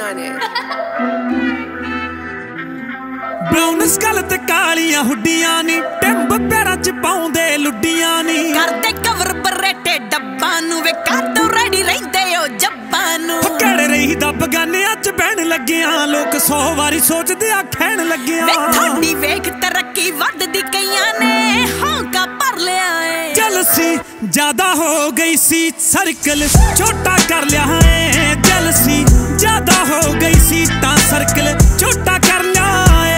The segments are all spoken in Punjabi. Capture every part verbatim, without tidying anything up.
ਹੁੰਦੀਆਂ ਨੇ। ਬਰਾਊਨ ਸਕਲ ਤੇ ਕਾਲੀਆਂ ਹੁੱਡੀਆਂ ਨੀ, ਟਿੰਬ ਪੈਰਾਂ ਚ ਪਾਉਂਦੇ ਲੁੱਡੀਆਂ ਨੀ, ਕਰਦੇ ਕਵਰ ਬਰੇਟੇ ਡੱਬਾਂ ਨੂੰ, ਵੇ ਕਾਟੋ ਰੈਡੀ ਰਹਿੰਦੇ ਓ ਜੱਬਾਂ ਨੂੰ। ਫਕੜ ਰਹੀ ਦਾ ਬਗਾਨਿਆਂ ਚ ਬਹਿਣ ਲੱਗਿਆਂ, ਲੋਕ ਸੌ ਵਾਰੀ ਸੋਚਦੇ ਆ ਖੈਣ ਲੱਗਿਆਂ। ਵੇ ਤੁਹਾਡੀ ਵੇਖ ਤਰੱਕੀ ਵੱਧਦੀ ਕਈਆਂ ਨੇ ਹੌਂਕਾ ਭਰ ਲਿਆ ਏ। ਜਲਸੀ ਜ਼ਿਆਦਾ ਹੋ ਗਈ ਸੀ, ਸਰਕਲ ਛੋਟਾ ਕਰ ਲਿਆ ਏ। ਜਲਸੀ ਜ਼ਿਆਦਾ ਹੋ ਗਈ ਸੀ ਤਾਂ ਸਰਕਲ ਛੋਟਾ ਕਰ ਲਿਆ ਏ।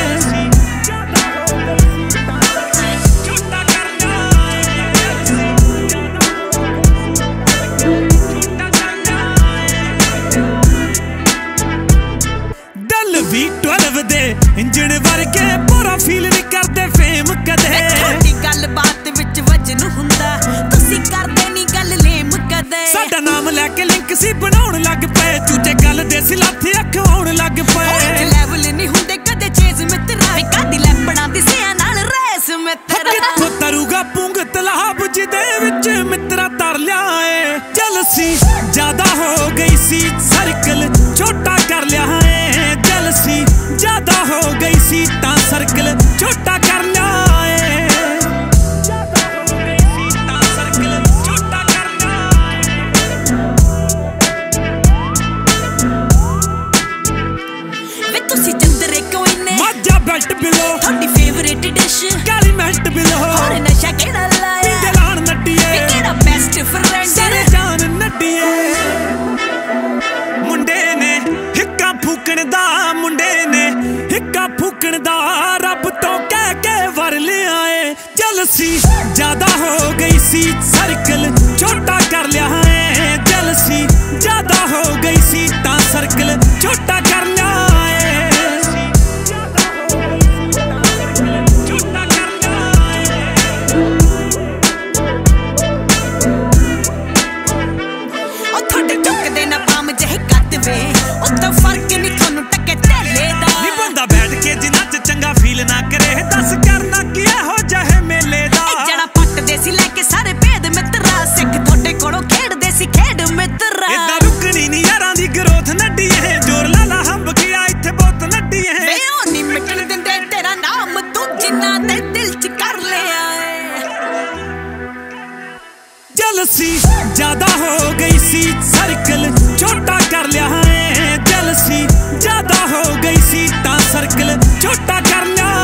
ਵੀ ਬਾਰ੍ਹਾਂ ਦੇ ਇੰਜਣ ਵਰਗੇ ਪੂਰਾ ਫੀਲ ਨਹੀਂ ਕਰਦੇ ਫੇਮ ਕਦੇ। ਤੁਹਾਡੀ ਗੱਲ ਬਾਤ ਵਿੱਚ ਵਜਨ ਹੁੰਦਾ, ਤੁਸੀਂ ਕਰਦੇ ਨਹੀਂ ਗੱਲ ਲੇਮ ਕਦੇ। ਸਾਡਾ ਨਾਮ ਲੈ ਕੇ ਲਿੰਕ ਸੀ ਬਣਾਉਣ ਲੱਗ ਪਏ, ਚੂਚੇ ਗੱਲ ਦੇ ਸੀ ਲਾਥੇ ਅਖਵਾਉਣ ਲੱਗ ਪਏ। ਲੈਵਲ ਨਹੀਂ ਹੁੰਦੇ ਕਦੇ ਚੇਜ਼ ਮਿੱਤਰਾ, ਕਾਦੀ ਲੈਪੜਾਂ ਦੀ ਸਿਆਂ ਨਾਲ ਰੇਸ ਮਿੱਤਰਾ। ਕਿੱਥੋਂ ਤਰੂਗਾ ਪੁੰਗ ਤਲਾਬ ਜਿਹਦੇ ਵਿੱਚ ਮਿੱਤਰਾ ਤਰ ਲਿਆ ਏ। ਜਲਸੀ ਜ਼ਿਆਦਾ ਹੋ ਗਈ ਸੀ, ਸਰਕਲ ਛੋਟਾ ਕਰ ਲਿਆ ਏ। ਜਲਸੀ ਜ਼ਿਆਦਾ ਹੋ ਗਈ ਸੀ ਤਾਂ ਸਰਕਲ ਛੋਟਾ ਕਰ ਲਿਆ ਏ। ਵੇ ਤੁਸੀਂ ਚੰਦਰੇ ਕਿਉਂ ਇੰਨੇ ਮਾਝਾ ਬੈਲਟ ਬਿਲੋ, ਤੁਹਾਡੀ ਫੇਵਰੇਟ ਡਿਸ਼ ਕਾਲੀ ਮਿੰਟ ਬਿਲੋ। ਹੋਰ ਨਸ਼ਾ ਕਿਹੜਾ ਲਾਇਆ, ਦਿਲਾਨ ਨੱਡੀਏ ਵੇ ਕਿਹੜਾ ਬੈਸਟ ਫਰੈਂਡ। ਸਾਰੇ ਜਾਨ ਨੱਡੀਏ ਮੁੰਡੇ ਨੇ ਹਿੱਕਾਂ ਫੂਕਣ ਦਾ, ਮੁੰਡੇ ਨੇ ਹਿੱਕਾਂ ਫੂਕਣ ਦਾ, ਰੱਬ ਤੋਂ ਕਹਿ ਕੇ ਵਰ ਲਿਆ ਏ। ਜਲਸੀ ਜ਼ਿਆਦਾ ਹੋ ਗਈ ਸੀ, ਸਰਕਲ ਛੋਟਾ ਕਰ ਲਿਆ ਏ। ਜਲਸੀ ਜ਼ਿਆਦਾ ਹੋ ਗਈ ਸੀ ਤਾਂ ਸਰਕਲ ਛੋਟਾ ਕਰ ਲਿਆ ਏ। ਉਹ ਤੁਹਾਡੇ ਚੁੱਕਦੇ ਨਾ ਪਾਮ ਜਿਹੇ ਕੱਦ ਵੇ, ਉਹ ਤਾਂ ਫਰਕ ਨਹੀਂ ਤੁਹਾਨੂੰ ਟੱਕੇ ਢੇਲੇ ਦਾ। ਨੀ ਬੰਦਾ ਬੈਠ ਕੇ ਜਿੰਨਾ ਚ ਚੰਗਾ ਫੀਲ ਨਾ ਕਰੇ, ਦੱਸ ਕਰਨਾ ਕੀ ਇਹੋ ਜਿਹੇ ਮੇਲੇ ਦਾ। ਇਹ ਜਣਾ ਪੱਟਦੇ ਸੀ ਲੈ ਕੇ ਸਾਰੇ ਭੇਦ ਮਿੱਤਰਾ, ਸਿੱਖ ਤੁਹਾਡੇ ਕੋਲੋਂ ਖੇਡਦੇ ਸੀ ਖੇਡ ਮਿੱਤਰਾ। ਏਦਾਂ ਰੁਕਣੀ ਨੀ ਯਾਰਾਂ ਦੀ ਗਰੋਥ ਨੱਡੀਏ, ਜੋਰ ਲਾਲਾ ਹੰਬ ਗਿਆ ਇੱਥੇ ਬਹੁਤ ਨੱਡੀਏ। ਵੇ ਉਹ ਨੀ ਮਿਟਣ ਦਿੰਦੇ ਤੇਰਾ ਨਾਮ, ਤੂੰ ਜਿੰਨਾ ਦੇ ਦਿਲ ਚ ਕਰ ਲਿਆ ਏ। ਜਲਸੀ ਜ਼ਿਆਦਾ ਹੋ ਗਈ ਸੀ, ਸਰਕਲ ਛੋਟਾ ਕਰ ਲਿਆ ਏ। ਜਲਸੀ ਜ਼ਿਆਦਾ ਹੋ ਗਈ ਸੀ ਤਾਂ ਸਰਕਲ ਛੋਟਾ ਕਰ ਲਿਆ